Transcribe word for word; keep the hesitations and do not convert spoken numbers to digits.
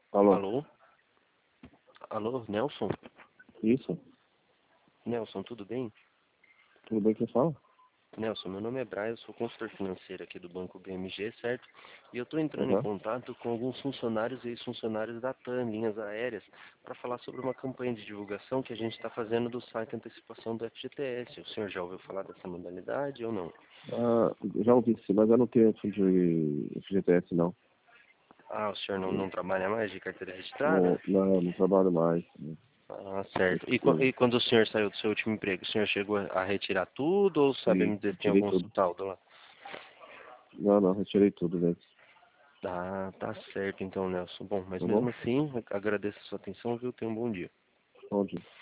Alô? Alô? Alô, Nelson? Isso? Nelson, tudo bem? Tudo bem, quem fala? Nelson, meu nome é Brian, eu sou consultor financeiro aqui do Banco B M G, certo? E eu estou entrando em Uhum. contato com alguns funcionários e ex-funcionários da TAM, linhas aéreas, para falar sobre uma campanha de divulgação que a gente está fazendo do site Antecipação do F G T S. O senhor já ouviu falar dessa modalidade ou não? Ah, já ouvi sim, mas eu não tenho fundo de F G T S, não. Ah, o senhor não, não trabalha mais de carteira registrada? Não, não, não trabalho mais. Ah, certo. E, qu- Eu, e quando o senhor saiu do seu último emprego, o senhor chegou a a retirar tudo ou sabe sim, me dizer se tem retirei algum tudo. saldo lá? Não, não, retirei tudo, né? Ah, tá certo então, Nelson. Bom, mas Tá bom? mesmo assim, agradeço a sua atenção, viu? Tenha um bom dia. Bom dia.